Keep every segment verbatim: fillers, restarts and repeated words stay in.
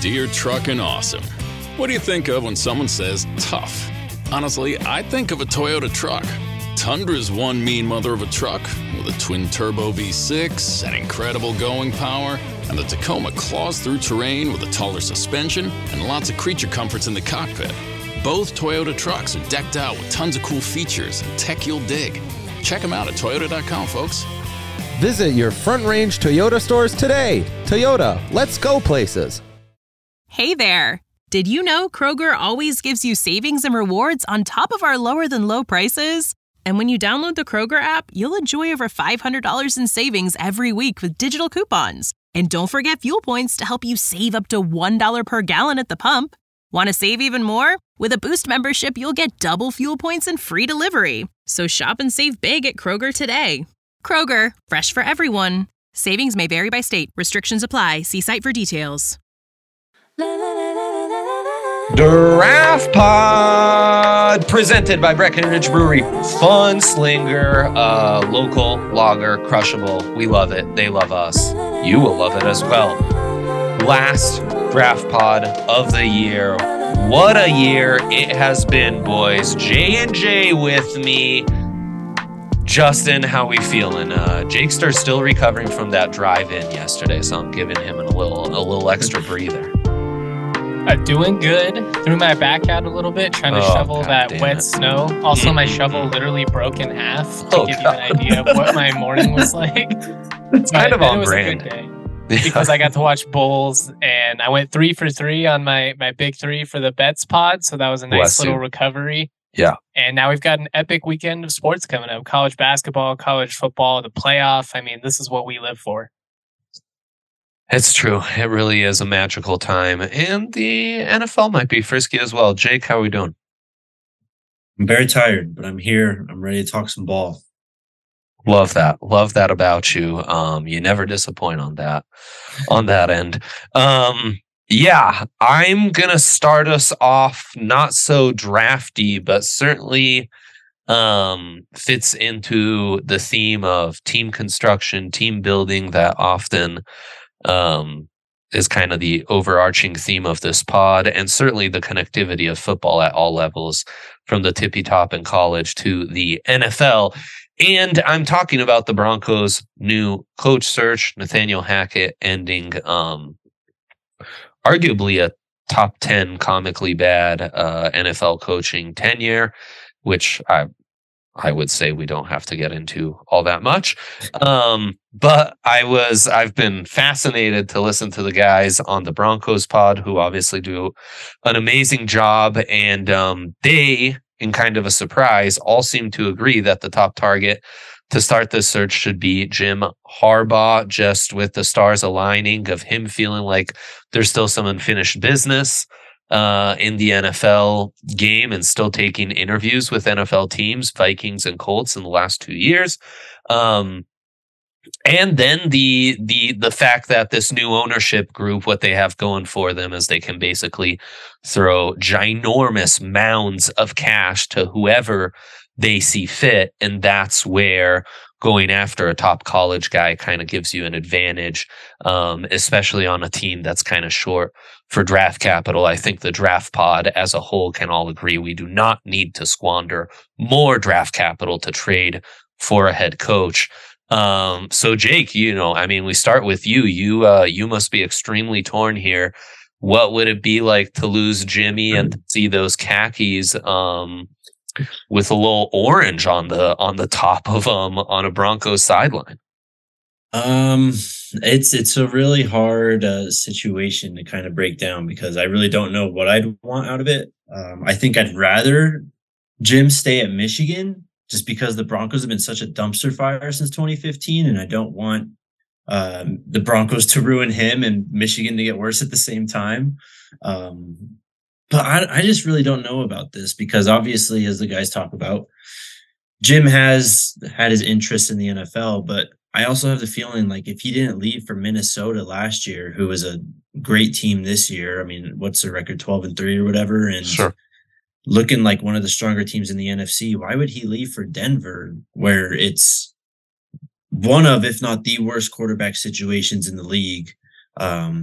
Deere Truckin' Awesome. What do you think of when someone says tough? Honestly, I think of a Toyota truck. Tundra's one mean mother of a truck with a twin-turbo V six and incredible going power, and the Tacoma claws through terrain with a taller suspension and lots of creature comforts in the cockpit. Both Toyota trucks are decked out with tons of cool features and tech you'll dig. Check them out at toyota dot com, folks. Visit your Front Range Toyota stores today. Toyota, let's go places. Hey there. Did you know Kroger always gives you savings and rewards on top of our lower than low prices? And when you download the Kroger app, you'll enjoy over five hundred dollars in savings every week with digital coupons. And don't forget fuel points to help you save up to one dollar per gallon at the pump. Want to save even more? With a Boost membership, you'll get double fuel points and free delivery. So shop and save big at Kroger today. Kroger, fresh for everyone. Savings may vary by state. Restrictions apply. See site for details. Draft Pod, presented by Breckenridge Brewery. Fun Slinger, uh, local lager, crushable. We love it. They love us. You will love it as well. Last Draft Pod of the year. What a year it has been, boys. J and J with me. Justin, how we feeling? Uh, Jakester still recovering from that drive-in yesterday, so I'm giving him a little a little extra breather. Uh, doing good. Threw my back out a little bit, trying to Oh, shovel God that damn wet it. snow. Also, my Mm-mm-mm. shovel literally broke in half to Oh, give God. you an idea of what my morning was like. It's kind of But on it was brand. a good day because I got to watch Bulls, and I went three for three on my, my big three for the bets pod, so that was a nice Bless little you. recovery. Yeah. And now we've got an epic weekend of sports coming up. College basketball, college football, the playoff. I mean, this is what we live for. It's true. It really is a magical time. And the N F L might be frisky as well. Jake, how are we doing? I'm very tired, but I'm here. I'm ready to talk some ball. Love that. Love that about you. Um, you never disappoint on that, on that end. Um, yeah, I'm going to start us off not so drafty, but certainly um, fits into the theme of team construction, team building that often um, is kind of the overarching theme of this pod, and certainly the connectivity of football at all levels, from the tippy top in college to the N F L. And I'm talking about the Broncos' new coach search, Nathaniel Hackett ending um, arguably a top ten comically bad uh, N F L coaching tenure, which I I would say we don't have to get into all that much. Um, but I was, I've been fascinated to listen to the guys on the Broncos pod, who obviously do an amazing job. And um, they, in kind of a surprise, all seem to agree that the top target to start this search should be Jim Harbaugh, just with the stars aligning of him feeling like there's still some unfinished business uh, in the N F L game and still taking interviews with N F L teams, Vikings and Colts, in the last two years. Um, and then the the the fact that this new ownership group, what they have going for them is they can basically throw ginormous mounds of cash to whoever they see fit. And that's where going after a top college guy kind of gives you an advantage, um, especially on a team that's kind of short for draft capital. I think the draft pod as a whole can all agree we do not need to squander more draft capital to trade for a head coach. Um, so Jake, you know, I mean, we start with you. You, uh, you must be extremely torn here. What would it be like to lose Jimmy and to see those khakis, um, with a little orange on the on the top of um on a Broncos sideline? Um, it's it's a really hard uh, situation to kind of break down because I really don't know what I'd want out of it. Um, I think I'd rather Jim stay at Michigan just because the Broncos have been such a dumpster fire since twenty fifteen, and I don't want um, the Broncos to ruin him and Michigan to get worse at the same time. Um, But I, I just really don't know about this because obviously, as the guys talk about, Jim has had his interest in the N F L, but I also have the feeling like if he didn't leave for Minnesota last year, who was a great team this year, I mean, what's the record, twelve and three or whatever, and Sure. looking like one of the stronger teams in the N F C, why would he leave for Denver, where it's one of, if not the worst quarterback situations in the league? Um,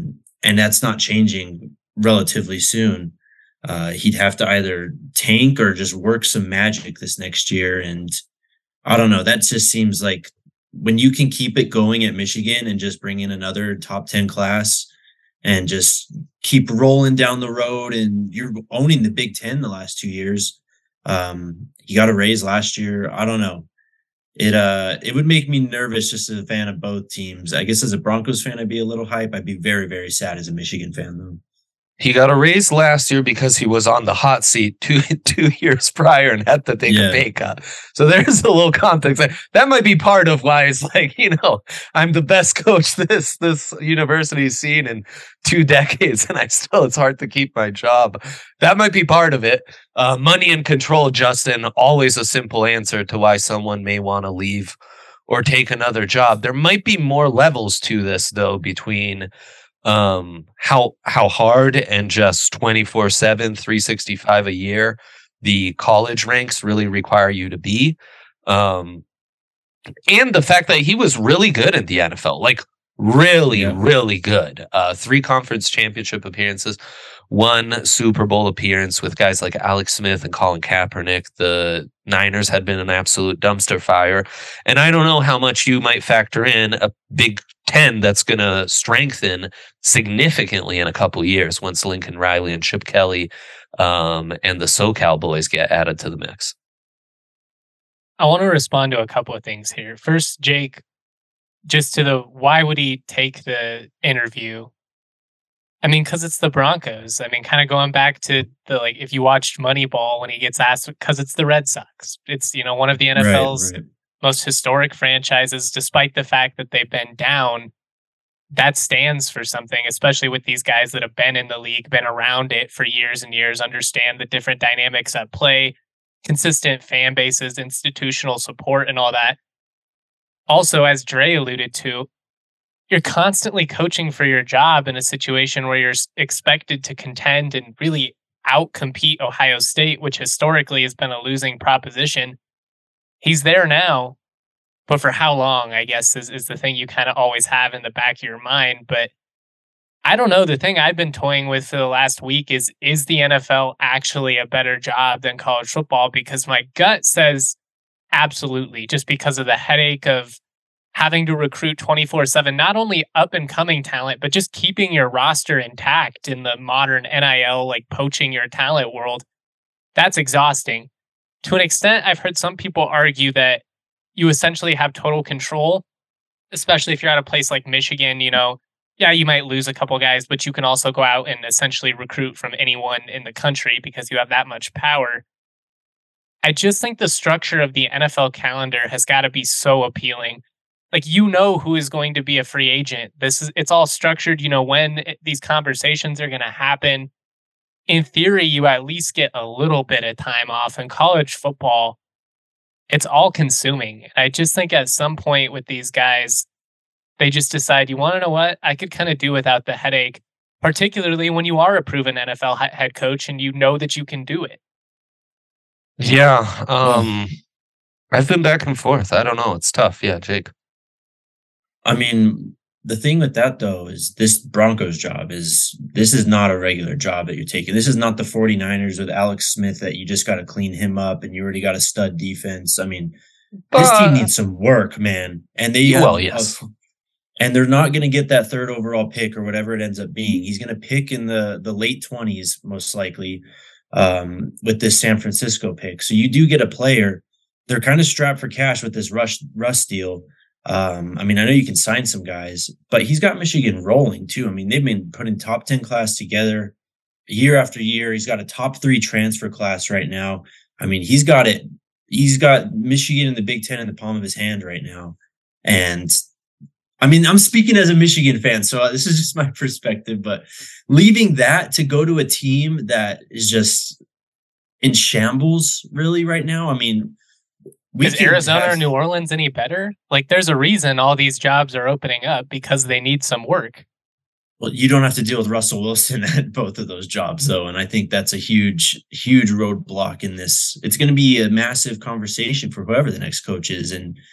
and that's not changing relatively soon. Uh, he'd have to either tank or just work some magic this next year. And I don't know. That just seems like when you can keep it going at Michigan and just bring in another top ten class and just keep rolling down the road, and you're owning the Big Ten the last two years. Um, you got a raise last year. I don't know. It uh it would make me nervous just as a fan of both teams. I guess as a Broncos fan, I'd be a little hype. I'd be very, very sad as a Michigan fan, though. He got a raise last year because he was on the hot seat two two years prior and had to take Yeah. a pay cut. So there's a little context there. That might be part of why it's like, you know, I'm the best coach this this university's seen in two decades, and I still it's hard to keep my job. That might be part of it. Uh, money and control, Justin, always a simple answer to why someone may want to leave or take another job. There might be more levels to this, though, between um how how hard and just twenty-four seven, three sixty-five a year the college ranks really require you to be, um and the fact that he was really good in the N F L, like really Yeah. really good. Uh three conference championship appearances, one Super Bowl appearance with guys like Alex Smith and Colin Kaepernick. The Niners had been an absolute dumpster fire, and I don't know how much you might factor in a Big Ten that's going to strengthen significantly in a couple years once Lincoln Riley and Chip Kelly um, and the SoCal boys get added to the mix. I want to respond to a couple of things here. First, Jake, just to the why would he take the interview? I mean, because it's the Broncos. I mean, kind of going back to the, like, if you watched Moneyball when he gets asked, because it's the Red Sox. It's, you know, one of the N F L's Right, right. most historic franchises, despite the fact that they've been down. That stands for something, especially with these guys that have been in the league, been around it for years and years, understand the different dynamics at play, consistent fan bases, institutional support, and all that. Also, as Dre alluded to, you're constantly coaching for your job in a situation where you're s- expected to contend and really outcompete Ohio State, which historically has been a losing proposition. He's there now, but for how long, I guess, is, is the thing you kind of always have in the back of your mind. But I don't know. The thing I've been toying with for the last week is, is the N F L actually a better job than college football? Because my gut says absolutely, just because of the headache of having to recruit twenty-four seven, not only up and coming talent, but just keeping your roster intact in the modern N I L, like poaching your talent world. That's exhausting. To an extent, I've heard some people argue that you essentially have total control, especially if you're at a place like Michigan. You know, yeah, you might lose a couple guys, but you can also go out and essentially recruit from anyone in the country because you have that much power. I just think the structure of the N F L calendar has got to be so appealing. Like, you know who is going to be a free agent. This is, it's all structured, you know, when it, these conversations are going to happen. In theory, you at least get a little bit of time off. In college football, it's all consuming. I just think at some point with these guys, they just decide, you want to know what? I could kind of do without the headache, particularly when you are a proven N F L he- head coach and you know that you can do it. Yeah, um, I've been back and forth. I don't know. It's tough. Yeah, Jake. I mean, the thing with that, though, is this Broncos job is this is not a regular job that you're taking. This is not the 49ers with Alex Smith that you just got to clean him up and you already got a stud defense. I mean, this But- team needs some work, man. And they Well, have- yes. and they're not going to get that third overall pick or whatever it ends up being. He's going to pick in the the late twenties, most likely, um, with this San Francisco pick. So you do get a player. They're kind of strapped for cash with this Rush Russ deal. Um, I mean, I know you can sign some guys, but he's got Michigan rolling too. I mean, they've been putting top ten class together year after year. He's got a top three transfer class right now. I mean, he's got it. He's got Michigan and the Big Ten in the palm of his hand right now. And I mean, I'm speaking as a Michigan fan, so this is just my perspective, but leaving that to go to a team that is just in shambles really right now. I mean, we Is can Arizona have- or New Orleans any better? Like, there's a reason all these jobs are opening up, because they need some work. Well, you don't have to deal with Russell Wilson at both of those jobs, though. And I think that's a huge, huge roadblock in this. It's going to be a massive conversation for whoever the next coach is. And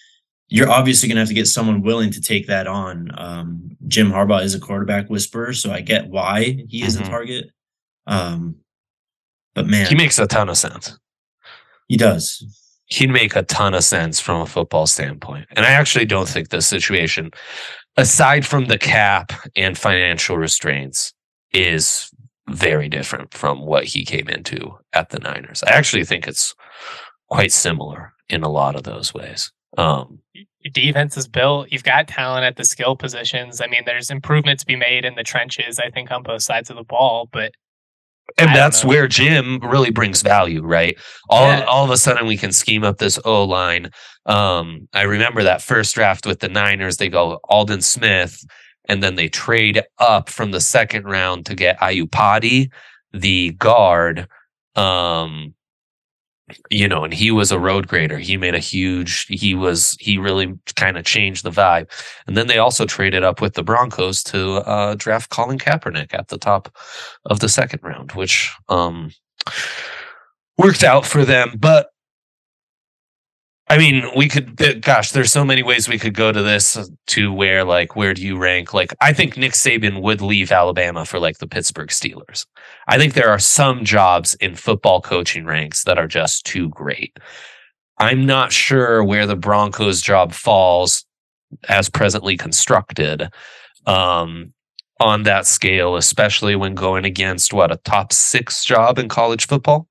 you're obviously going to have to get someone willing to take that on. Um, Jim Harbaugh is a quarterback whisperer, so I get why he is mm-hmm. a target. Um, but man, he makes a ton of sense. He does. He'd make a ton of sense from a football standpoint. And I actually don't think this situation, aside from the cap and financial restraints, is very different from what he came into at the Niners. I actually think it's quite similar in a lot of those ways. Um, Your defense is built. You've got talent at the skill positions. I mean, there's improvement to be made in the trenches, I think, on both sides of the ball, but And that's where Jim really brings value, right? All yeah. all of a sudden, we can scheme up this O-line. Um, I remember that first draft with the Niners. They go Aldon Smith, and then they trade up from the second round to get Ayupati, the guard. Um, you know, and he was a road grader. He made a huge, he was, he really kind of changed the vibe. And then they also traded up with the Broncos to uh, draft Colin Kaepernick at the top of the second round, which um, worked out for them. But I mean, we could, gosh, there's so many ways we could go to this to where, like, where do you rank? Like, I think Nick Saban would leave Alabama for, like, the Pittsburgh Steelers. I think there are some jobs in football coaching ranks that are just too great. I'm not sure where the Broncos job falls as presently constructed um, on that scale, especially when going against, what, a top six job in college football?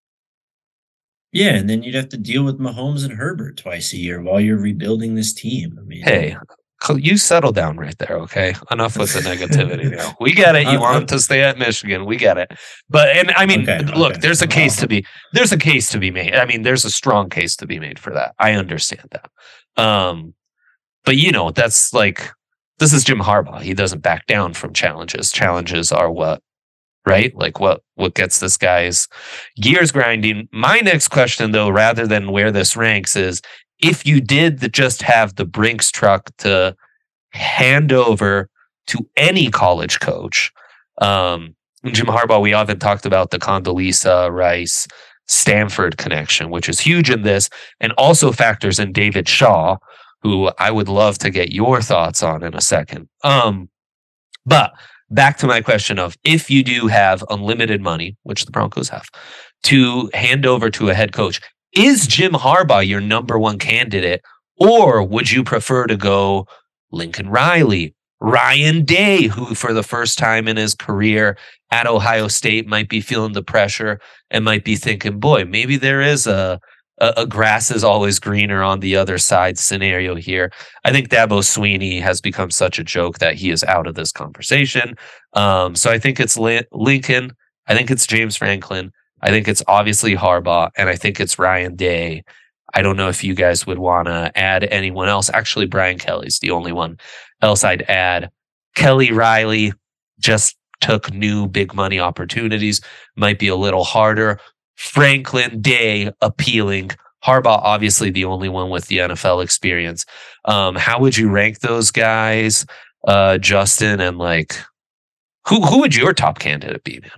Yeah, and then you'd have to deal with Mahomes and Herbert twice a year while you're rebuilding this team. I mean, hey, you settle down right there, okay? Enough with the negativity now. We get it. You uh, want him to stay at Michigan. We get it. But and I mean, okay, look, okay. there's a case to be there's a case to be made. I mean, there's a strong case to be made for that. I understand that. Um, but you know, that's like this is Jim Harbaugh. He doesn't back down from challenges. Challenges are what right? Like what what gets this guy's gears grinding. My next question, though, rather than where this ranks, is if you did the, just have the Brinks truck to hand over to any college coach, um, Jim Harbaugh, we often talked about the Condoleezza Rice Stanford connection, which is huge in this, and also factors in David Shaw, who I would love to get your thoughts on in a second. Um, but back to my question of if you do have unlimited money, which the Broncos have, to hand over to a head coach, is Jim Harbaugh your number one candidate, or would you prefer to go Lincoln Riley, Ryan Day, who for the first time in his career at Ohio State might be feeling the pressure and might be thinking, boy, maybe there is a a, a grass is always greener on the other side scenario here. I think Dabo Swinney has become such a joke that he is out of this conversation. Um, so I think it's Lin- Lincoln. I think it's James Franklin. I think it's obviously Harbaugh, and I think it's Ryan Day. I don't know if you guys would want to add anyone else. Actually, Brian Kelly's the only one else I'd add. Kelly Riley just took new big money opportunities. Might be a little harder. Franklin, Day, appealing. Harbaugh, obviously the only one with the N F L experience. Um, how would you rank those guys, uh, Justin? And like, who who would your top candidate be, man?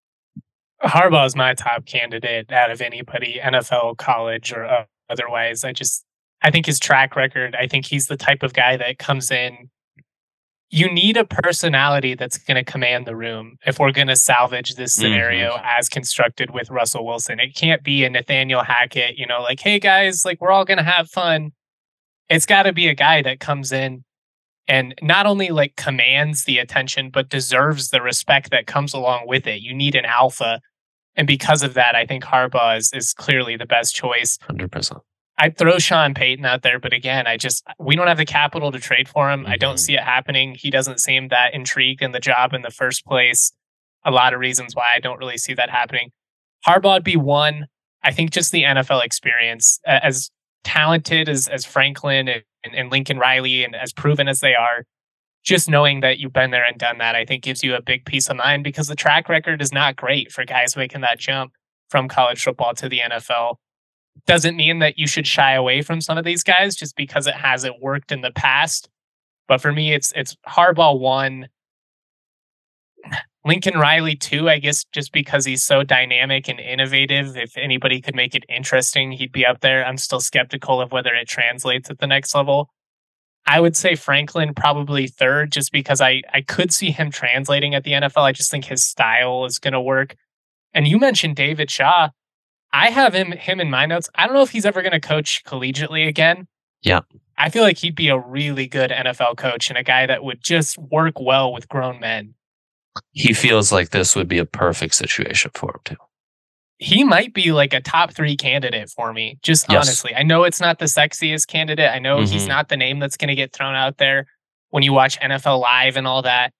Harbaugh is my top candidate out of anybody, N F L, college, or uh, otherwise. I just, I think his track record, I think he's the type of guy that comes in. You need a personality that's going to command the room if we're going to salvage this scenario mm-hmm. as constructed with Russell Wilson. It can't be a Nathaniel Hackett, you know, like, hey guys, like we're all going to have fun. It's got to be a guy that comes in and not only like commands the attention, but deserves the respect that comes along with it. You need an alpha. And because of that, I think Harbaugh is, is clearly the best choice. one hundred percent. I'd throw Sean Payton out there, but again, I just, we don't have the capital to trade for him. Mm-hmm. I don't see it happening. He doesn't seem that intrigued in the job in the first place. A lot of reasons why I don't really see that happening. Harbaugh would be one. I think just the N F L experience, as talented as, as Franklin and, and Lincoln Riley and as proven as they are, just knowing that you've been there and done that, I think gives you a big peace of mind because the track record is not great for guys making that jump from college football to the N F L. Doesn't mean that you should shy away from some of these guys just because it hasn't worked in the past. But for me, it's it's Harbaugh one, Lincoln Riley too, I guess, just because he's so dynamic and innovative. If anybody could make it interesting, he'd be up there. I'm still skeptical of whether it translates at the next level. I would say Franklin probably third, just because I, I could see him translating at the N F L. I just think his style is going to work. And you mentioned David Shaw. I have him him in my notes. I don't know if he's ever going to coach collegiately again. Yeah. I feel like he'd be a really good N F L coach and a guy that would just work well with grown men. He feels like this would be a perfect situation for him too. He might be like a top three candidate for me, just Yes. honestly. I know it's not the sexiest candidate. I know he's Mhm. not the name that's going to get thrown out there when you watch N F L Live and all that.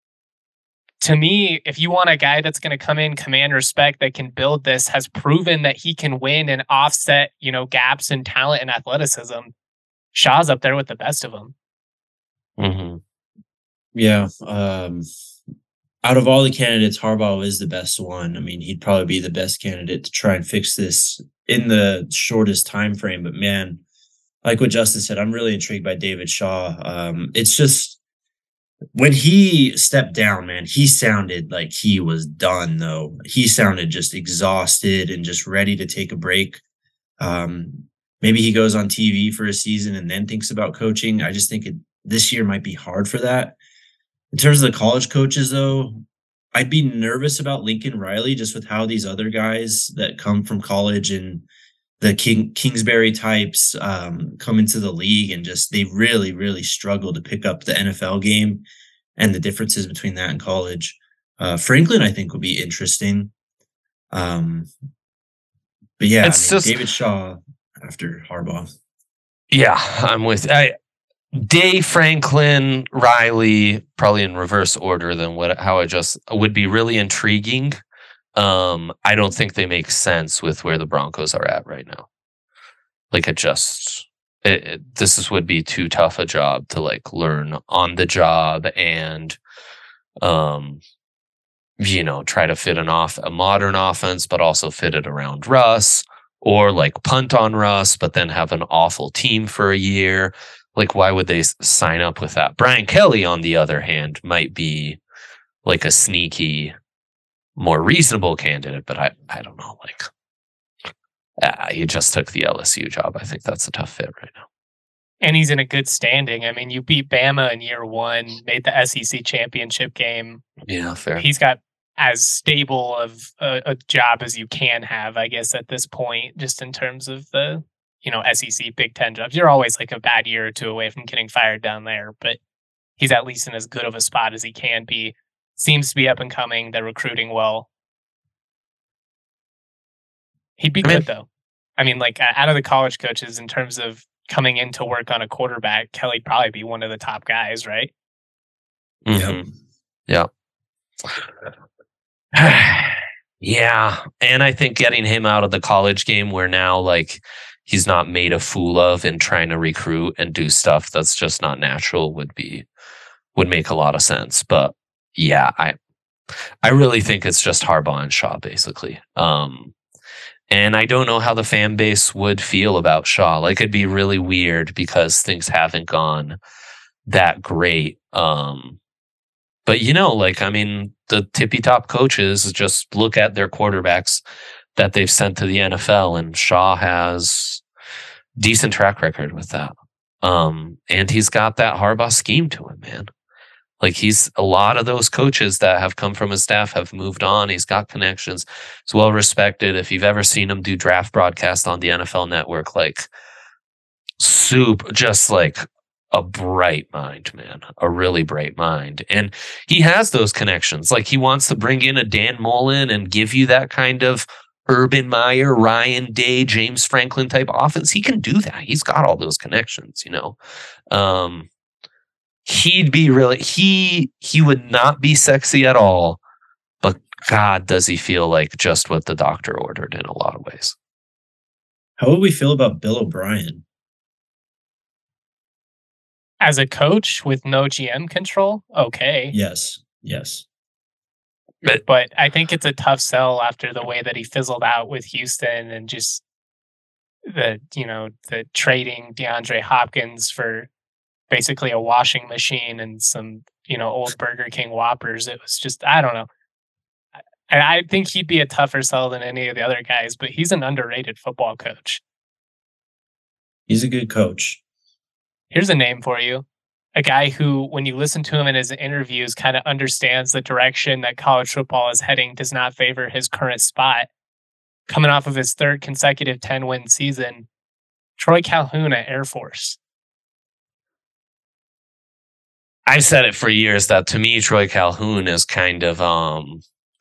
To me, if you want a guy that's going to come in, command respect, that can build this, has proven that he can win and offset, you know, gaps in talent and athleticism, Shaw's up there with the best of them. Mm-hmm. Yeah. Um, out of all the candidates, Harbaugh is the best one. I mean, he'd probably be the best candidate to try and fix this in the shortest time frame. But man, like what Justin said, I'm really intrigued by David Shaw. Um, it's just when he stepped down, man, he sounded like he was done, though. He sounded just exhausted and just ready to take a break. Um, maybe he goes on T V for a season and then thinks about coaching. I just think it, this year might be hard for that. In terms of the college coaches, though, I'd be nervous about Lincoln Riley just with how these other guys that come from college and the King, Kingsbury types um, come into the league and just they really, really struggle to pick up the N F L game and the differences between that and college. Uh, Franklin, I think, would be interesting. Um, but yeah, It's I mean, just- David Shaw after Harbaugh. Yeah, I'm with I Day, Franklin, Riley, probably in reverse order than what how I just would be really intriguing. Um, I don't think they make sense with where the Broncos are at right now. Like it just it, it, this is, would be too tough a job to like learn on the job and um you know try to fit an off a modern offense, but also fit it around Russ, or like punt on Russ, but then have an awful team for a year. Like, why would they s- sign up with that? Brian Kelly, on the other hand, might be like a sneaky, more reasonable candidate, but I, I don't know. Like, ah, he just took the L S U job. I think that's a tough fit right now. And he's in a good standing. I mean, you beat Bama in year one, made the S E C championship game. Yeah, fair. He's got as stable of a, a job as you can have, I guess, at this point, just in terms of the, you know, S E C Big Ten jobs. You're always like a bad year or two away from getting fired down there, but he's at least in as good of a spot as he can be. Seems to be up and coming. They're recruiting well. He'd be I mean- good, though. I mean, like, uh, out of the college coaches, in terms of coming in to work on a quarterback, Kelly'd probably be one of the top guys, right? Mhm. Yeah. Yeah. And I think getting him out of the college game where now like he's not made a fool of and trying to recruit and do stuff that's just not natural would be would make a lot of sense. But yeah, I I really think it's just Harbaugh and Shaw basically. Um and I don't know how the fan base would feel about Shaw. Like it'd be really weird because things haven't gone that great. Um But, you know, like, I mean, the tippy top coaches just look at their quarterbacks that they've sent to the N F L, and Shaw has decent track record with that. Um, and he's got that Harbaugh scheme to him, man. Like, he's a lot of those coaches that have come from his staff have moved on. He's got connections. He's well respected. If you've ever seen him do draft broadcast on the N F L Network, like, soup, just like, a bright mind, man, a really bright mind. And he has those connections. Like he wants to bring in a Dan Mullen and give you that kind of Urban Meyer, Ryan Day, James Franklin type offense. He can do that. He's got all those connections, you know. Um, he'd be really, he, he would not be sexy at all, but God, does he feel like just what the doctor ordered in a lot of ways. How would we feel about Bill O'Brien? As a coach with no G M control, okay. Yes. Yes. But I think it's a tough sell after the way that he fizzled out with Houston and just the, you know, the trading DeAndre Hopkins for basically a washing machine and some, you know, old Burger King Whoppers. It was just, I don't know. And I think he'd be a tougher sell than any of the other guys, but he's an underrated football coach. He's a good coach. Here's a name for you. A guy who, when you listen to him in his interviews, kind of understands the direction that college football is heading, does not favor his current spot. Coming off of his third consecutive ten-win season, Troy Calhoun at Air Force. I've said it for years that to me, Troy Calhoun is kind of um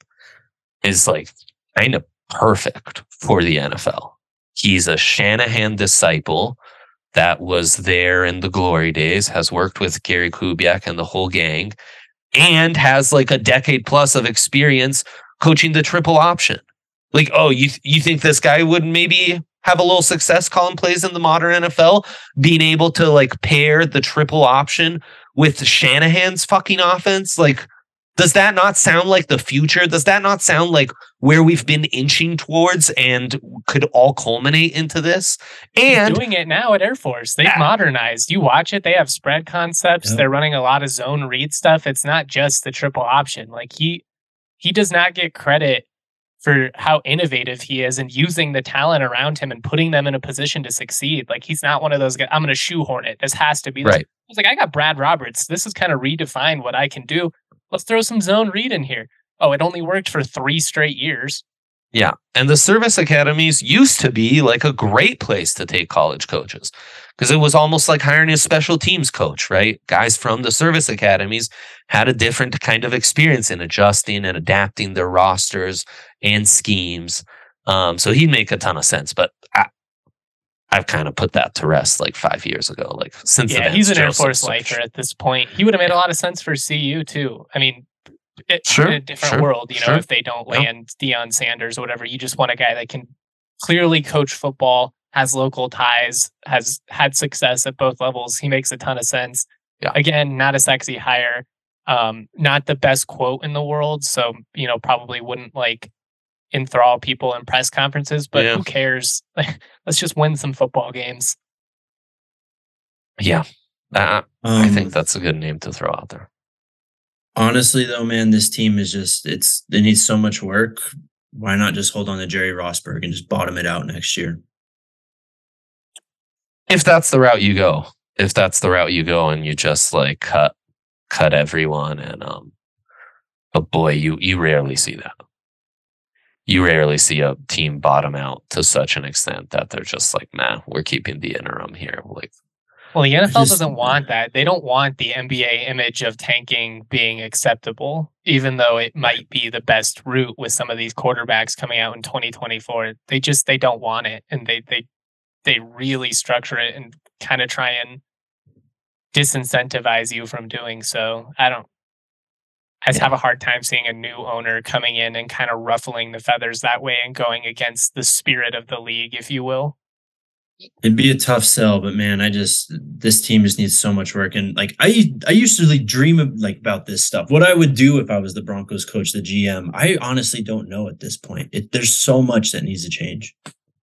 is like kind of perfect for the N F L. He's a Shanahan disciple that was there in the glory days, has worked with Gary Kubiak and the whole gang, and has like a decade plus of experience coaching the triple option. Like, oh, you you think this guy would maybe have a little success calling plays in the modern N F L, being able to like pair the triple option with Shanahan's fucking offense? Like, does that not sound like the future? Does that not sound like where we've been inching towards and could all culminate into this? And he's doing it now at Air Force. They've uh, modernized. You watch it, they have spread concepts. Yep. They're running a lot of zone read stuff. It's not just the triple option. Like he he does not get credit for how innovative he is and using the talent around him and putting them in a position to succeed. Like he's not one of those guys, I'm going to shoehorn it. This has to be this. Right. He's like, I got Brad Roberts. This is kind of redefined what I can do. Let's throw some zone read in here. Oh, it only worked for three straight years. Yeah. And the service academies used to be like a great place to take college coaches because it was almost like hiring a special teams coach, right? Guys from the service academies had a different kind of experience in adjusting and adapting their rosters and schemes. Um, so he'd make a ton of sense, but I, I've kind of put that to rest like five years ago. Like since yeah, he's an Air Force lifer at this point. He would have made a lot of sense for C U too. I mean, it, sure, in a different sure, world, you know, sure. if they don't land Deion Sanders or whatever, you just want a guy that can clearly coach football, has local ties, has had success at both levels. He makes a ton of sense. Yeah. Again, not a sexy hire, um, not the best quote in the world. So, you know, probably wouldn't like enthrall people in press conferences, but yeah. who cares? Let's just win some football games. Yeah. Uh, um, I think that's a good name to throw out there. Honestly, though, man, this team is just, it's, it needs so much work. Why not just hold on to Jerry Rosberg and just bottom it out next year? If that's the route you go, if that's the route you go and you just like cut, cut everyone and, um, but boy, you, you rarely see that. You rarely see a team bottom out to such an extent that they're just like, nah, we're keeping the interim here. Like, well, the N F L just, doesn't want that. They don't want the N B A image of tanking being acceptable, even though it might be the best route with some of these quarterbacks coming out in twenty twenty-four. They just, they don't want it. And they, they, they really structure it and kind of try and disincentivize you from doing so. I don't, I just yeah. have a hard time seeing a new owner coming in and kind of ruffling the feathers that way and going against the spirit of the league, if you will. It'd be a tough sell, but man, I just, this team just needs so much work. And like, I, I used to like dream of like about this stuff. What I would do if I was the Broncos coach, the G M, I honestly don't know at this point. It, there's so much that needs to change.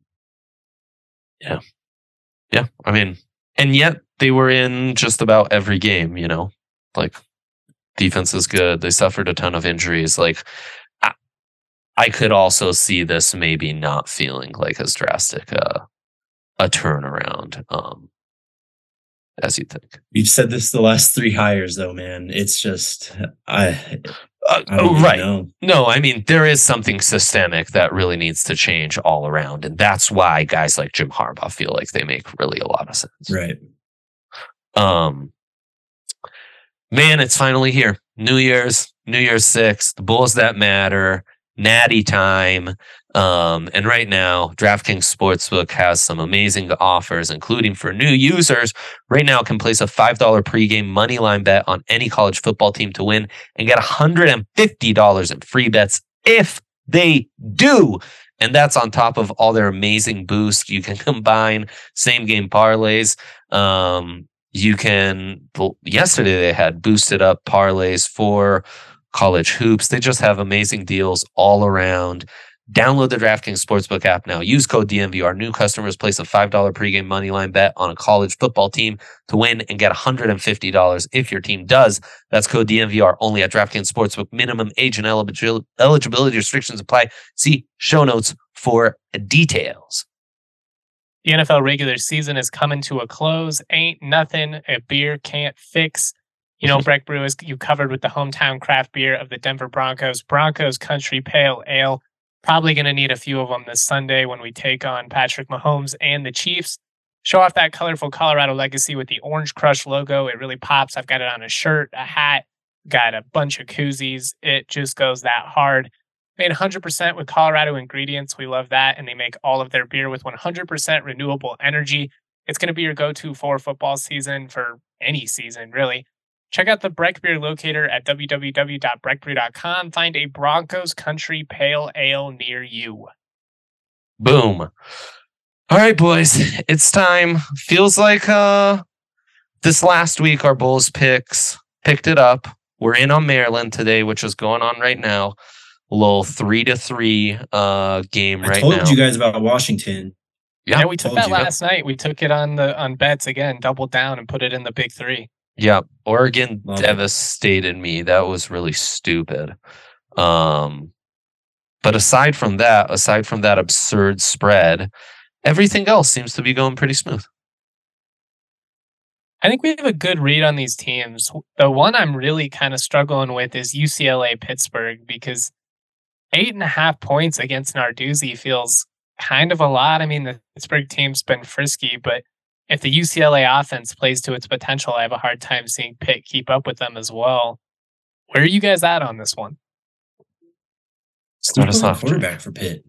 Yeah. Yeah. I mean, and yet they were in just about every game, you know, like defense is good. They suffered a ton of injuries. Like I, I could also see this maybe not feeling like as drastic uh, a turnaround um, as you think. We've said this the last three hires, though, man. It's just I. Uh, I oh, right. Know. No, I mean, there is something systemic that really needs to change all around. And that's why guys like Jim Harbaugh feel like they make really a lot of sense. Right. Um, man, it's finally here. New Year's, New Year's six, the Bulls that matter, natty time. Um, and right now, DraftKings Sportsbook has some amazing offers, including for new users. Right now, can place a five dollars pregame moneyline bet on any college football team to win and get one hundred fifty dollars in free bets if they do. And that's on top of all their amazing boosts. You can combine same game parlays. Um, you can, yesterday they had boosted up parlays for college hoops. They just have amazing deals all around. Download the DraftKings Sportsbook app now. Use code D M V R. New customers place a five dollars pregame moneyline bet on a college football team to win and get one hundred fifty dollars if your team does. That's code D M V R only at DraftKings Sportsbook. Minimum age and eligibility eligibility restrictions apply. See show notes for details. The N F L regular season is coming to a close. Ain't nothing a beer can't fix. You know, Breck Brew is you covered with the hometown craft beer of the Denver Broncos, Broncos Country Pale Ale. Probably going to need a few of them this Sunday when we take on Patrick Mahomes and the Chiefs. Show off that colorful Colorado legacy with the Orange Crush logo. It really pops. I've got it on a shirt, a hat, got a bunch of koozies. It just goes that hard. Made one hundred percent with Colorado ingredients. We love that. And they make all of their beer with one hundred percent renewable energy. It's going to be your go-to for football season, for any season, really. Check out the Breck Beer locator at w w w dot breck brew dot com. Find a Broncos Country Pale Ale near you. Boom. All right, boys. It's time. Feels like uh, this last week our Bulls picks picked it up. We're in on Maryland today, which is going on right now. A little three to three uh, game I right told now. you guys about Washington. Yeah, Yeah, we took told that you. last night. We took it on the on bets again, doubled down and put it in the big three. Yeah, Oregon Love it. devastated me. That was really stupid. Um, but aside from that, aside from that absurd spread, everything else seems to be going pretty smooth. I think we have a good read on these teams. The one I'm really kind of struggling with is U C L A Pittsburgh, because eight and a half points against Narduzzi feels kind of a lot. I mean, the Pittsburgh team's been frisky, but if the U C L A offense plays to its potential, I have a hard time seeing Pitt keep up with them as well. Where are you guys at on this one? Start Who's us the off. quarterback for Pitt?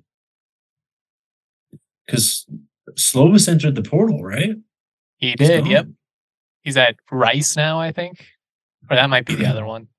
Because Slovis entered the portal, right? He He's did, gone. yep. He's at Rice now, I think. Or that might be the other one.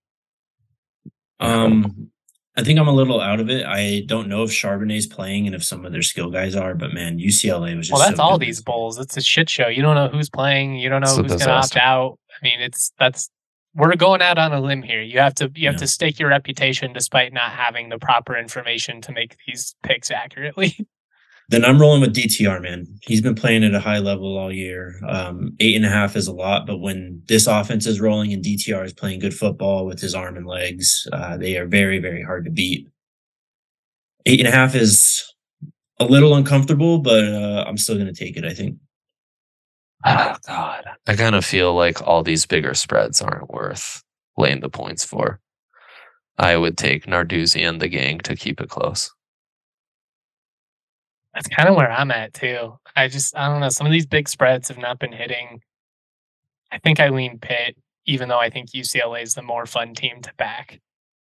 Um, I think I'm a little out of it. I don't know if Charbonnet's playing and if some of their skill guys are, but man, U C L A was just Well, that's so all good. these bowls. It's a shit show. You don't know who's playing. You don't know It's a who's going to opt disaster. out. I mean, it's that's we're going out on a limb here. You have to you have Yeah. to stake your reputation despite not having the proper information to make these picks accurately. Then I'm rolling with D T R, man. He's been playing at a high level all year. Um, eight and a half is a lot, but when this offense is rolling and D T R is playing good football with his arm and legs, uh, they are very, very hard to beat. Eight and a half is a little uncomfortable, but uh, I'm still going to take it, I think. Oh, God. I kind of feel like all these bigger spreads aren't worth laying the points for. I would take Narduzzi and the gang to keep it close. That's kind of where I'm at too. I just I don't know. Some of these big spreads have not been hitting. I think I lean Pitt, even though I think U C L A is the more fun team to back.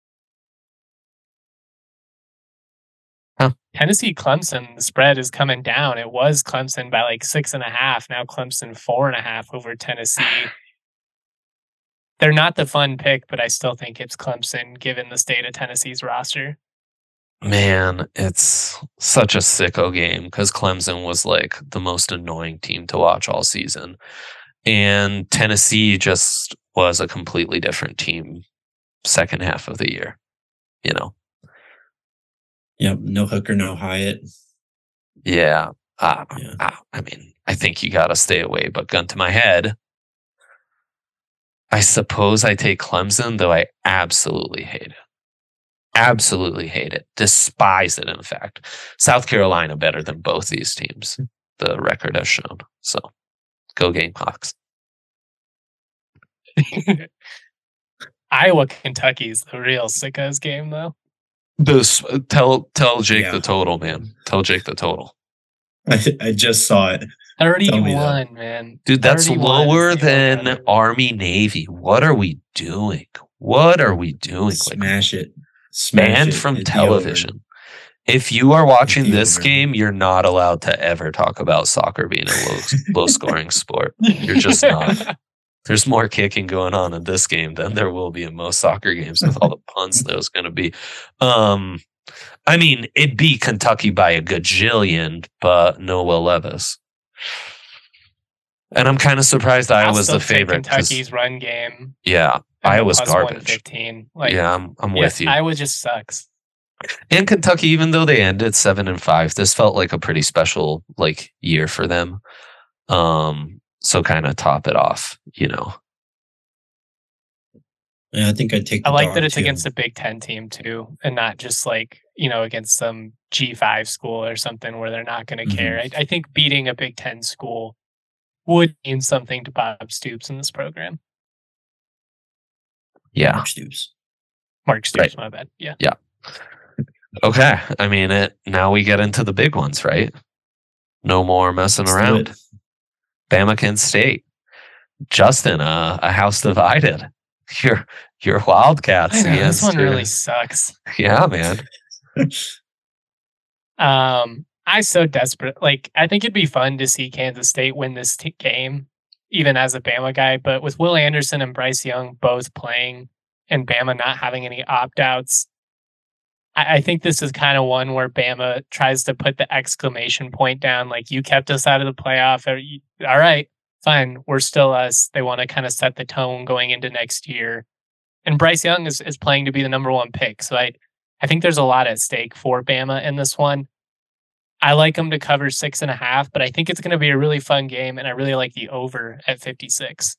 Huh. Tennessee Clemson, the spread is coming down. It was Clemson by like six and a half. Now Clemson four and a half over Tennessee. They're not the fun pick, but I still think it's Clemson given the state of Tennessee's roster. Man, it's such a sicko game because Clemson was like the most annoying team to watch all season. And Tennessee just was a completely different team second half of the year, you know? Yep, no Hooker, no Hyatt. Yeah. Uh, Yeah. uh, I mean, I think you got to stay away, but gun to my head, I suppose I take Clemson, though I absolutely hate it. Absolutely hate it. Despise it, in fact. South Carolina better than both these teams, the record has shown. So, go Gamecocks. Iowa, Kentucky is the real sickos game, though. This, tell tell Jake Yeah. the total, man. Tell Jake the total. I, I just saw it. Tell me that. thirty-one, man. Dude, that's thirty-one is lower the than over-under. Army Navy. What are we doing? What are we doing? Like, Smash it. Smash banned it. from Hit the television. If you are watching the this over. game, you're not allowed to ever talk about soccer being a low, low scoring sport. You're just not. There's more kicking going on in this game than there will be in most soccer games with all the punts there's going to be. Um, I mean, it beat Kentucky by a gajillion, but no Will Levis. And I'm kind of surprised I'll Iowa's still the take favorite. 'cause- Kentucky's run game. Yeah, and Iowa's plus garbage. one fifteen. Like, yeah, I'm, I'm yeah, with you. Iowa just sucks. And Kentucky, even though they ended seven and five, this felt like a pretty special like year for them. Um, so kind of top it off, you know. Yeah, I think I'd take. I The like dog that it's too. against a Big Ten team too, and not just like, you know, against some G five school or something where they're not going to Mhm. care. I, I think beating a Big Ten school would mean something to Bob Stoops in this program. Yeah. Mark Stoops. Mark Stoops, Right. my bad. Yeah. Yeah. Okay. I mean, it. Now we get into the big ones, right? No more messing Let's do around. it. Bama, Kent State. Justin, uh, a house divided. Your your Wildcats I know, this against one your- really sucks. yeah, man. Um, I'm so desperate. Like, I think it'd be fun to see Kansas State win this t- game, even as a Bama guy. But with Will Anderson and Bryce Young both playing and Bama not having any opt outs, I-, I think this is kind of one where Bama tries to put the exclamation point down. Like, you kept us out of the playoff. Or you- All right, fine. We're still us. They want to kind of set the tone going into next year. And Bryce Young is, is playing to be the number one pick. So I, I think there's a lot at stake for Bama in this one. I like them to cover six and a half, but I think it's going to be a really fun game, and I really like the over at fifty-six.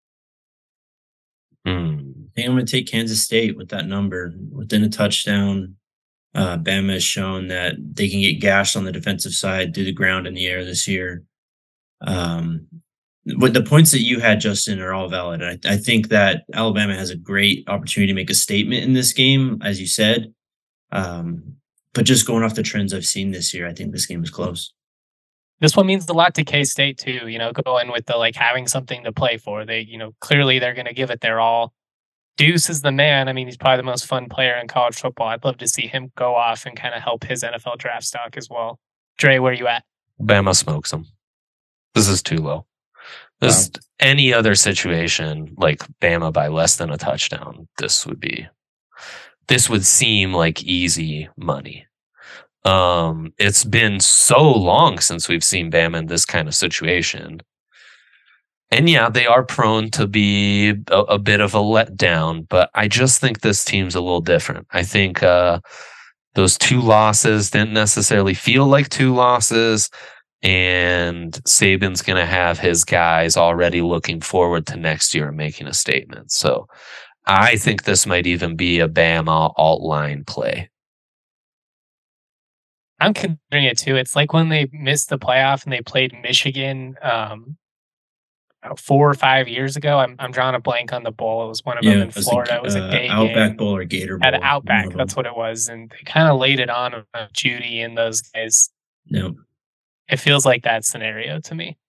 Hmm. I think I'm going to take Kansas State with that number within a touchdown. Uh, Bama has shown that they can get gashed on the defensive side through the ground and the air this year. Um, but the points that you had, Justin, are all valid. I, I think that Alabama has a great opportunity to make a statement in this game, as you said. Um, but just going off the trends I've seen this year, I think this game is close. This one means a lot to K-State too, you know, going with the like having something to play for. They, you know, clearly they're going to give it their all. Deuce is the man. I mean, he's probably the most fun player in college football. I'd love to see him go off and kind of help his N F L draft stock as well. Dre, where you at? Bama smokes them. This is too low. This Wow. Any other situation like Bama by less than a touchdown, this would be this would seem like easy money. Um, it's been so long since we've seen Bama in this kind of situation. And yeah, they are prone to be a, a bit of a letdown, but I just think this team's a little different. I think uh, those two losses didn't necessarily feel like two losses. And Saban's going to have his guys already looking forward to next year and making a statement. So I think this might even be a Bama alt line play. I'm considering it too. It's like when they missed the playoff and they played Michigan um, four or five years ago. I'm I'm drawing a blank on the bowl. It was one of them in it was Florida. the, it was a uh, day Outback game. Bowl or Gator Bowl. At Outback, one of that's them. what it was. And they kind of laid it on uh, Judy and those guys. Yep. It feels like that scenario to me.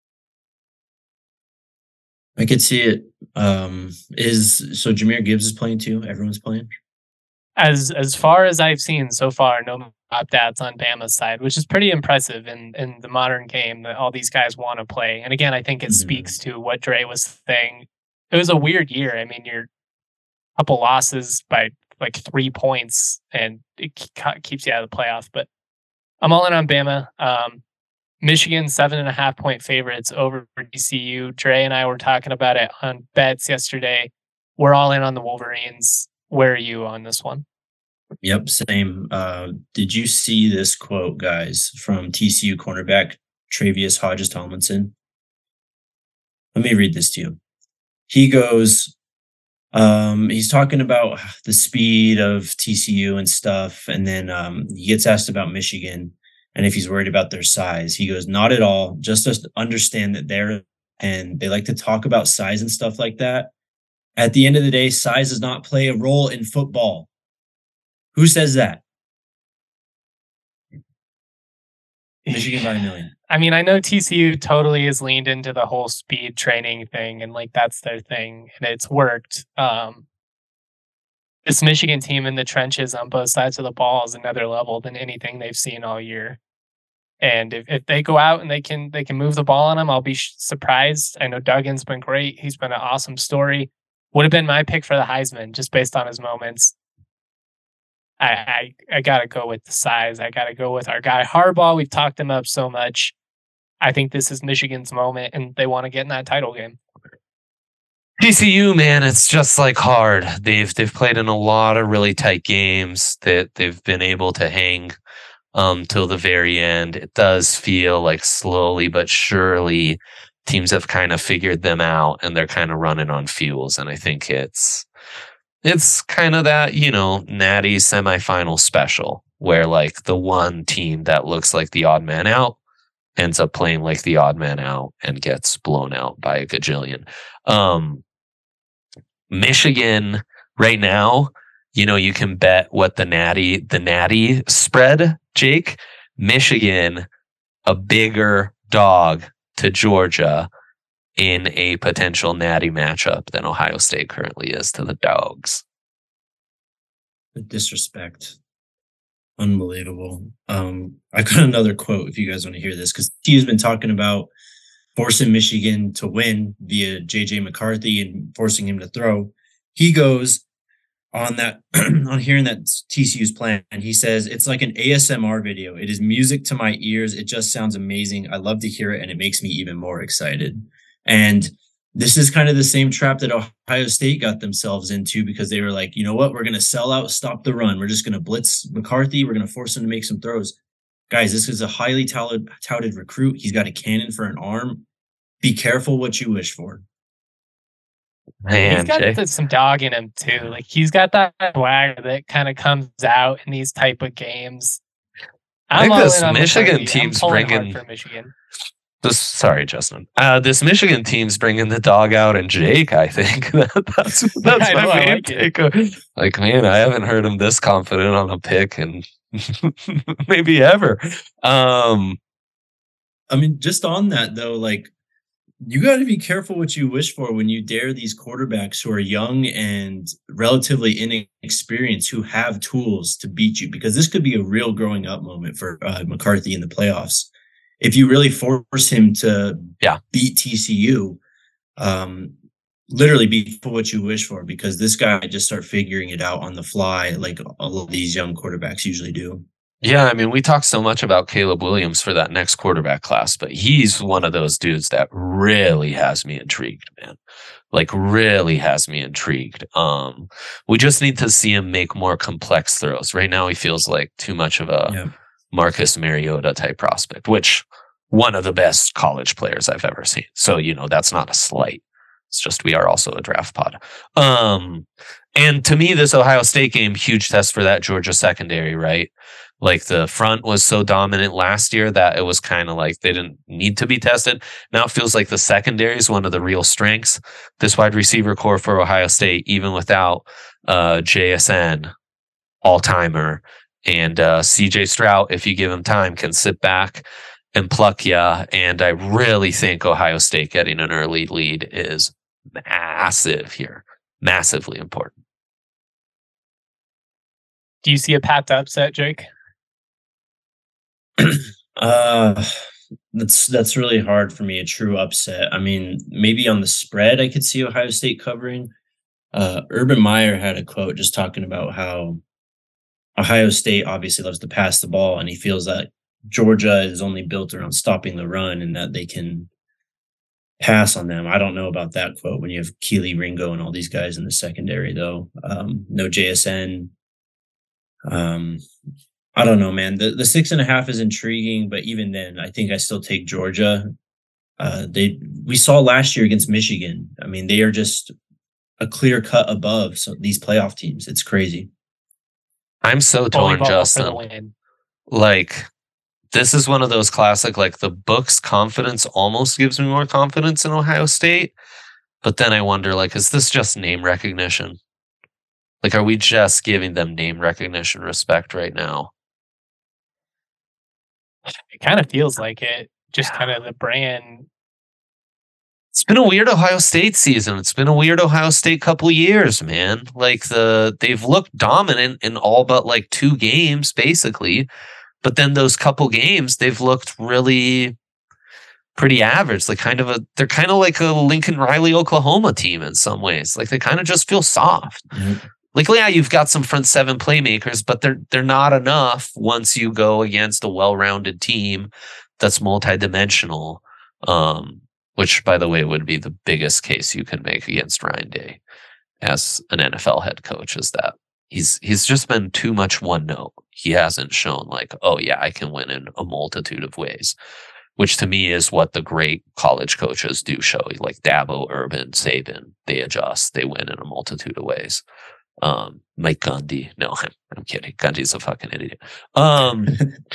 I could see it. Um, is so Jahmyr Gibbs is playing too. Everyone's playing. As as far as I've seen so far, no opt-outs on Bama's side, which is pretty impressive in, in the modern game that all these guys want to play. And again, I think it Mhm. speaks to what Dre was saying. It was a weird year. I mean, you're a couple losses by like three points, and it ke- keeps you out of the playoff. But I'm all in on Bama. Um, Michigan, seven and a half point favorites over D C U. Dre and I were talking about it on bets yesterday. We're all in on the Wolverines. Where are you on this one? Yep, same. Uh, did you see this quote, guys, from T C U cornerback Travius Hodges Tomlinson? Let me read this to you. He goes, um, he's talking about the speed of T C U and stuff, and then um, he gets asked about Michigan and if he's worried about their size. He goes, not at all. Just to understand that they're, and they like to talk about size and stuff like that. At the end of the day, size does not play a role in football. Who says that? Michigan by a million. I mean, I know T C U totally has leaned into the whole speed training thing, and like that's their thing, and it's worked. Um, this Michigan team in the trenches on both sides of the ball is another level than anything they've seen all year. And if, if they go out and they can they can move the ball on them, I'll be sh- surprised. I know Duggan's been great; he's been an awesome story. Would have been my pick for the Heisman just based on his moments. I, I I gotta go with the size. I gotta go with our guy Harbaugh. We've talked him up so much. I think this is Michigan's moment, and they want to get in that title game. T C U, man, it's just like hard. They've they've played in a lot of really tight games that they've been able to hang um, till the very end. It does feel like slowly but surely teams have kind of figured them out and they're kind of running on fuels. And I think it's it's kind of that, you know, Natty semifinal special where like the one team that looks like the odd man out ends up playing like the odd man out and gets blown out by a gajillion. Um, Michigan right now, you know, you can bet what the natty, the natty spread, Jake. Michigan, a bigger dog to Georgia in a potential natty matchup than Ohio State currently is to the Dogs. The disrespect. Unbelievable. Um, I've got another quote if you guys want to hear this, because T U's been talking about forcing Michigan to win via J J McCarthy and forcing him to throw. He goes on that on hearing that T C U's plan, and he says, it's like an A S M R video. It is music to my ears. It just sounds amazing. I love to hear it, and it makes me even more excited. And this is kind of the same trap that Ohio State got themselves into, because they were like, you know what? We're going to sell out, stop the run. We're just going to blitz McCarthy. We're going to force him to make some throws. Guys, this is a highly touted, touted recruit. He's got a cannon for an arm. Be careful what you wish for. Man, he's got Jay. th- some dog in him too. Like he's got that swagger that kind of comes out in these type of games. I think all this in on Michigan McCarthy. I'm team's pulling hard bringing- for Michigan. This, sorry, Justin. Uh, this Michigan team's bringing the dog out, and Jake, I think that's that's I my know, I main like it. take. Like, man, I haven't heard him this confident on a pick, and maybe ever. Um, I mean, just on that though, like you got to be careful what you wish for when you dare these quarterbacks who are young and relatively inexperienced, who have tools to beat you, because this could be a real growing up moment for uh, McCarthy in the playoffs. If you really force him to yeah. beat T C U, um, literally be for what you wish for, because this guy just start figuring it out on the fly, like all of these young quarterbacks usually do. Yeah, I mean, we talk so much about Caleb Williams for that next quarterback class, but he's one of those dudes that really has me intrigued, man. Like, really has me intrigued. Um, we just need to see him make more complex throws. Right now, he feels like too much of a yeah. Marcus Mariota type prospect, which one of the best college players I've ever seen. So, you know, that's not a slight. It's just we are also a draft pod. Um, and to me, this Ohio State game, huge test for that Georgia secondary, right? Like the front was so dominant last year that it was kind of like they didn't need to be tested. Now it feels like the secondary is one of the real strengths. This wide receiver core for Ohio State, even without uh, J S N, all-timer, and uh, C J Stroud, if you give him time, can sit back and pluck ya. And I really think Ohio State getting an early lead is massive here. Massively important. Do you see a path to upset, Jake? uh, that's that's really hard for me, a true upset. I mean, maybe on the spread, I could see Ohio State covering. Uh, Urban Meyer had a quote just talking about how Ohio State obviously loves to pass the ball, and he feels that Georgia is only built around stopping the run and that they can pass on them. I don't know about that quote when you have Keely Ringo and all these guys in the secondary, though. Um, no J S N. Um, I don't know, man. The the six and a half is intriguing, but even then, I think I still take Georgia. Uh, they we saw last year against Michigan. I mean, they are just a clear cut above so these playoff teams. It's crazy. I'm so torn, Justin. Like, this is one of those classic, like the book's confidence almost gives me more confidence in Ohio State. But then I wonder, like, is this just name recognition? Like, are we just giving them name recognition respect right now? It kind of feels like it. Just kind of the brand. It's been a weird Ohio State season. It's been a weird Ohio State couple years, man. Like the they've looked dominant in all but like two games, basically. But then those couple games, they've looked really pretty average. Like kind of a they're kind of like a Lincoln Riley, Oklahoma team in some ways. Like they kind of just feel soft. Mm-hmm. Like, yeah, you've got some front seven playmakers, but they're they're not enough once you go against a well-rounded team that's multidimensional. Um which, by the way, would be the biggest case you can make against Ryan Day as an N F L head coach, is that he's he's just been too much one note. He hasn't shown like, oh yeah, I can win in a multitude of ways, which to me is what the great college coaches do show. Like Dabo, Urban, Saban, they adjust, they win in a multitude of ways. Um, Mike Gundy, no, I'm, I'm kidding. Gundy's a fucking idiot. Um,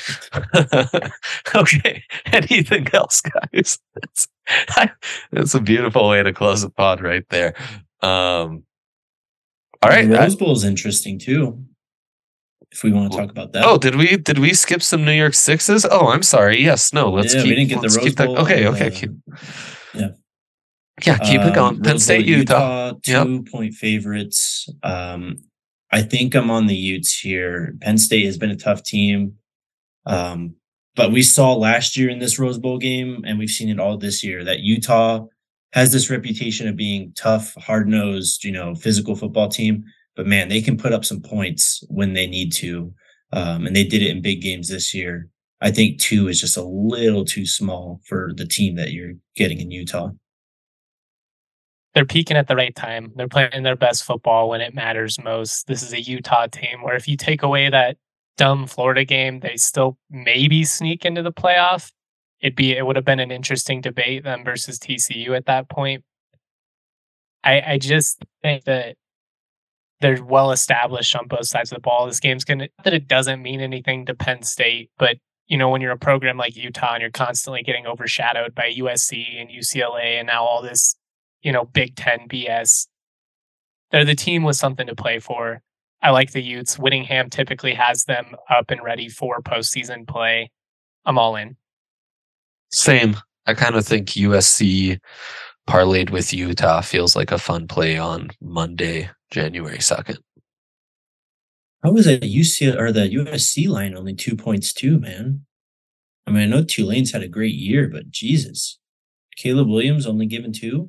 okay, anything else, guys? That's, that's a beautiful way to close the pod right there. Um, all right, the Rose Bowl is interesting too. If we want to talk about that. Oh, did we did we skip some New York Sixes? Oh, I'm sorry. Yes, no. Let's yeah, keep. We didn't get the Rose Bowl. That. Okay, okay. Uh, keep, yeah, yeah. Keep um, it going. Penn Rose State, Bowl, Utah. Utah two yep. point favorites. Um, I think I'm on the Utes here. Penn State has been a tough team, um, but we saw last year in this Rose Bowl game, and we've seen it all this year, that Utah has this reputation of being tough, hard-nosed, you know, physical football team. But man, they can put up some points when they need to. Um, and they did it in big games this year. I think two is just a little too small for the team that you're getting in Utah. They're peaking at the right time. They're playing their best football when it matters most. This is a Utah team where if you take away that dumb Florida game, they still maybe sneak into the playoff. It'd be, it would have been an interesting debate, them versus T C U at that point. I, I just think that they're well established on both sides of the ball. This game's going to, that it doesn't mean anything to Penn State, but you know, when you're a program like Utah and you're constantly getting overshadowed by U S C and U C L A and now all this, you know, Big Ten B S, they're the team with something to play for. I like the Utes. Whittingham typically has them up and ready for postseason play. I'm all in. Same. I kind of think U S C parlayed with Utah feels like a fun play on Monday, January second. How was that U C L or the U S C line only two points too, man? I mean, I know Tulane's had a great year, but Jesus, Caleb Williams only given two.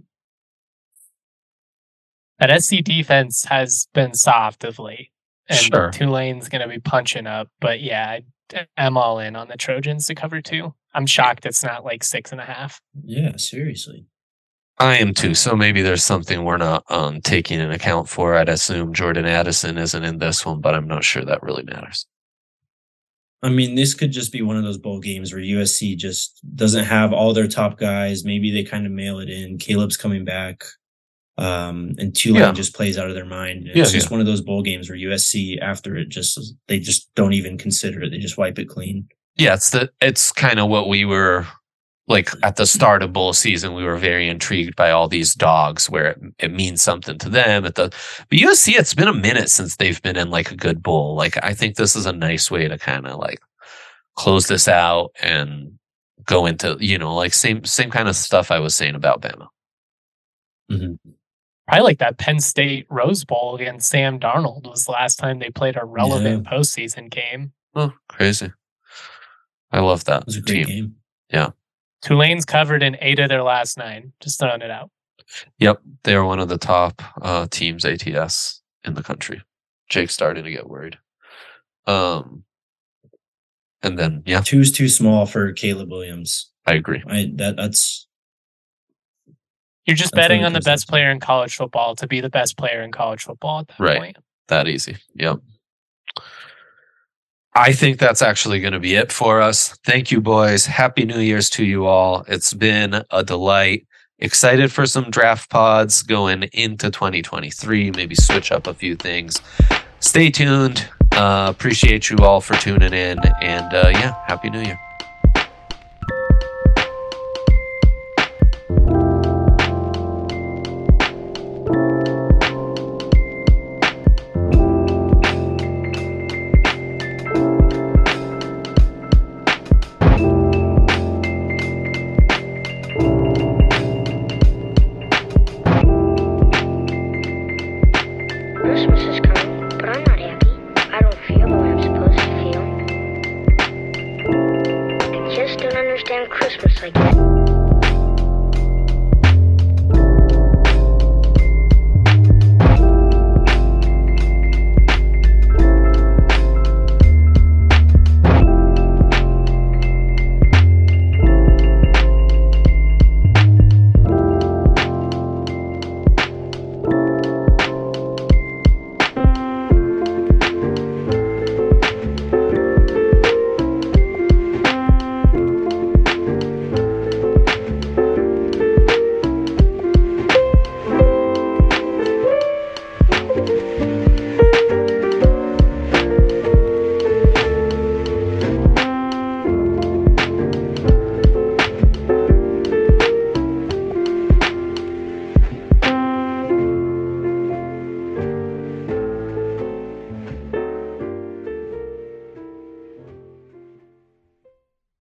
That S C defense has been soft of late, and sure. Tulane's going to be punching up. But yeah, I'm all in on the Trojans to cover two. I'm shocked it's not like six and a half. Yeah, seriously. I am too. So maybe there's something we're not um, taking into account for. I'd assume Jordan Addison isn't in this one, but I'm not sure that really matters. I mean, this could just be one of those bowl games where U S C just doesn't have all their top guys. Maybe they kind of mail it in. Caleb's coming back. Um, and Tulane yeah. just plays out of their mind. It's yeah, just yeah. one of those bowl games where U S C, after it, just they just don't even consider it. They just wipe it clean. Yeah, it's the it's kind of what we were like at the start of bowl season. We were very intrigued by all these dogs, where it, it means something to them. At the but U S C, it's been a minute since they've been in like a good bowl. Like I think this is a nice way to kind of like close this out and go into, you know, like same same kind of stuff I was saying about Bama. Mm-hmm. Probably like that Penn State Rose Bowl against Sam Darnold was the last time they played a relevant yeah. postseason game. Oh, crazy. I love that. It was a great team. game. Yeah. Tulane's covered in eight of their last nine. Just throwing it out. Yep. They are one of the top uh, teams A T S in the country. Jake's starting to get worried. Um, and then, yeah. Two's too small for Caleb Williams. I agree. I that That's... You're just That's betting on the best consistent. player in college football to be the best player in college football at that right. point. That easy. Yep. I think that's actually going to be it for us. Thank you, boys. Happy New Year's to you all. It's been a delight. Excited for some draft pods going into twenty twenty-three. Maybe switch up a few things. Stay tuned. Uh, appreciate you all for tuning in. And uh, yeah, Happy New Year. Christmas is coming, but I'm not happy. I don't feel the way I'm supposed to feel. I just don't understand Christmas like that.